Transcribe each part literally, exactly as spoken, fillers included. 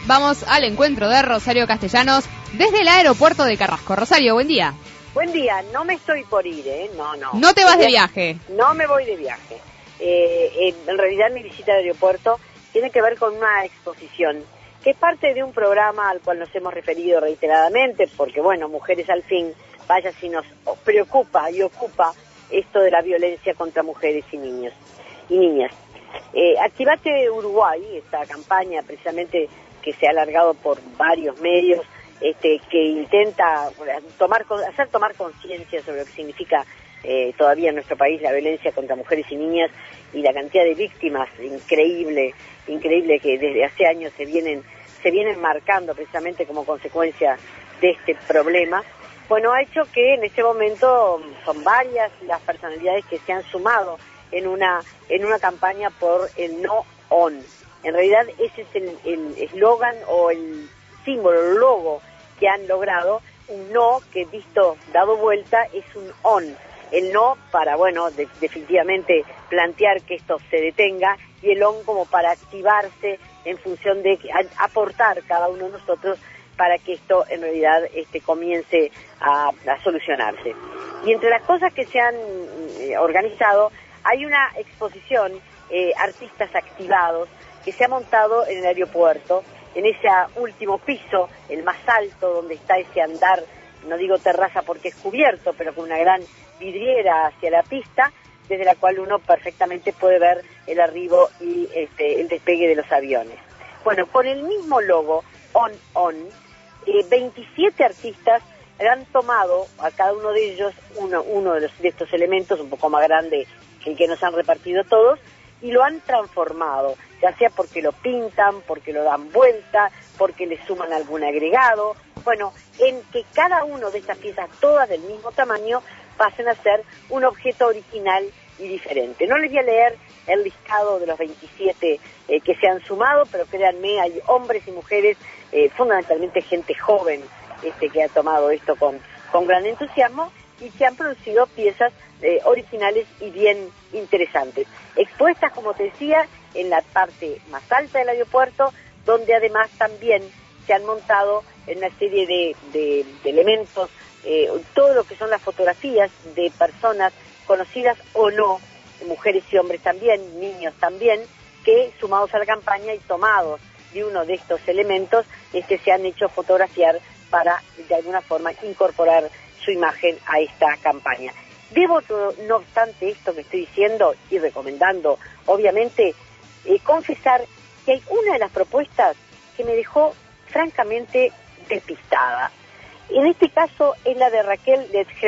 Vamos al encuentro de Rosario Castellanos desde el aeropuerto de Carrasco. Rosario, buen día. Buen día, no me estoy por ir, ¿eh? No, no. ¿No te vas de viaje? No me voy de viaje. Eh, eh, en realidad mi visita al aeropuerto tiene que ver con una exposición, que es parte de un programa al cual nos hemos referido reiteradamente, porque bueno, Mujeres al Fin, vaya si nos preocupa y ocupa esto de la violencia contra mujeres y niños y niñas. Eh, Activate Uruguay, esta campaña precisamente que se ha alargado por varios medios, este, que intenta tomar, hacer tomar conciencia sobre lo que significa eh, todavía en nuestro país la violencia contra mujeres y niñas y la cantidad de víctimas increíble, increíble que desde hace años se vienen, se vienen marcando precisamente como consecuencia de este problema. Bueno, ha hecho que en este momento son varias las personalidades que se han sumado en una en una campaña por el no on. En realidad ese es el eslogan o el símbolo, el logo que han logrado, un no que visto dado vuelta es un on. El no para, bueno, de, definitivamente plantear que esto se detenga, y el on como para activarse en función de a, aportar cada uno de nosotros para que esto en realidad este, comience a, a solucionarse. Y entre las cosas que se han eh, organizado, hay una exposición, eh, artistas activados, que se ha montado en el aeropuerto, en ese último piso, el más alto, donde está ese andar, no digo terraza porque es cubierto, pero con una gran vidriera hacia la pista, desde la cual uno perfectamente puede ver el arribo y este, el despegue de los aviones. Bueno, con el mismo logo, On On, eh, veintisiete artistas han tomado a cada uno de ellos uno, uno de, los, de estos elementos, un poco más grande que el que nos han repartido todos, y lo han transformado, ya sea porque lo pintan, porque lo dan vuelta, porque le suman algún agregado, bueno, en que cada uno de estas piezas, todas del mismo tamaño, pasen a ser un objeto original y diferente. No les voy a leer el listado de los veintisiete eh, que se han sumado, pero créanme, hay hombres y mujeres, eh, fundamentalmente gente joven, este, que ha tomado esto con, con gran entusiasmo y que han producido piezas eh, originales y bien interesantes, expuestas, como te decía, en la parte más alta del aeropuerto, donde además también se han montado en una serie de, de, de elementos, eh, todo lo que son las fotografías de personas conocidas o no, mujeres y hombres también, niños también, que sumados a la campaña y tomados de uno de estos elementos, este, se han hecho fotografiar para de alguna forma incorporar su imagen a esta campaña. Debo, no obstante esto que estoy diciendo y recomendando, obviamente, eh, confesar que hay una de las propuestas que me dejó francamente despistada. En este caso es la de Raquel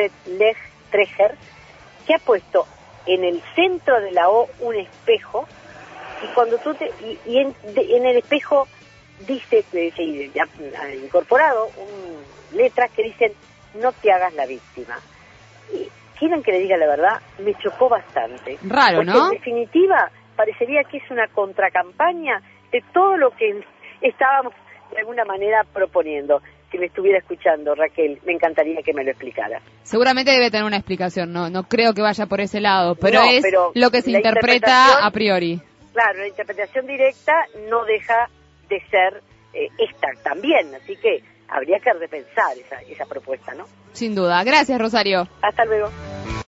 Legtreger, que ha puesto en el centro de la O un espejo, y cuando tú te, y, y en, de, en el espejo dice, dice ya, ha incorporado un, letras que dicen: no te hagas la víctima. Y quieren que le diga la verdad, me chocó bastante. Raro, porque ¿no? En definitiva, parecería que es una contracampaña de todo lo que estábamos de alguna manera proponiendo. Si me estuviera escuchando, Raquel, me encantaría que me lo explicara. Seguramente debe tener una explicación, no no creo que vaya por ese lado, pero no, es pero lo que se interpreta a priori. Claro, la interpretación directa no deja de ser eh, esta también, así que habría que repensar esa, esa propuesta, ¿no? Sin duda. Gracias, Rosario. Hasta luego.